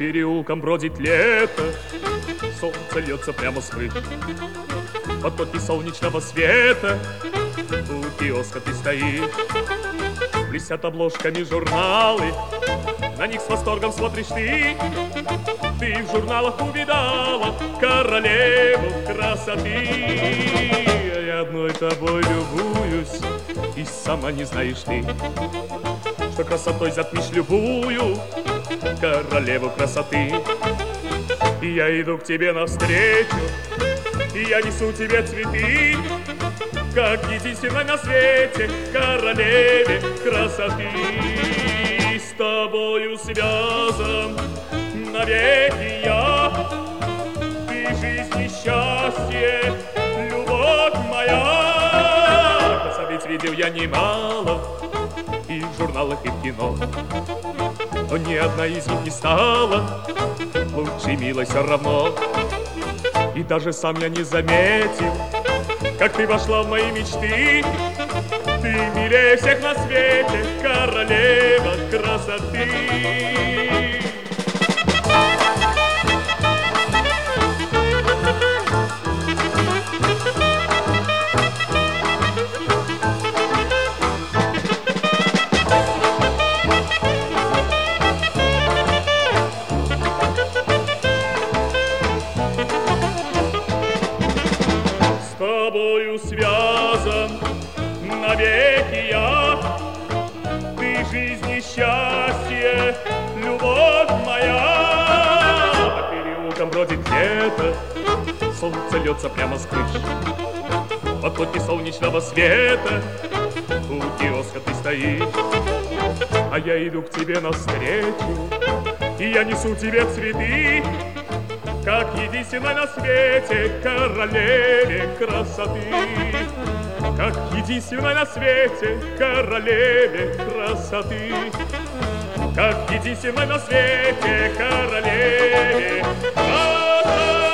переулкам бродит лето, солнце льется прямо с крыш. Потоки солнечного света, у киоска ты стоишь. Блестят обложками журналы, на них с восторгом смотришь ты. Ты в журналах увидала королеву красоты. Я одной тобой любуюсь, и сама не знаешь ты, что красотой затмишь любую королеву красоты. И я иду к тебе навстречу, и я несу тебе цветы, как единственной на свете королеве красоты. С тобою связан навеки я, ты жизнь и счастье, любовь моя. Красавиц видел я немало и в журналах, и в кино, но ни одна из них не стала лучшей, милой все равно. И даже сам я не заметил, как ты вошла в мои мечты. Ты милее всех на свете, королева красоты. С тобою связан навеки я, ты жизнь и счастье, любовь моя. По переулкам бродит лето, солнце льется прямо с крыш. Потоки солнечного света, у киоска ты стоишь. А я иду к тебе навстречу, и я несу тебе цветы, как единственной на свете королеве красоты. Как единственной на свете королеве красоты. Как единственной на свете королеве красоты.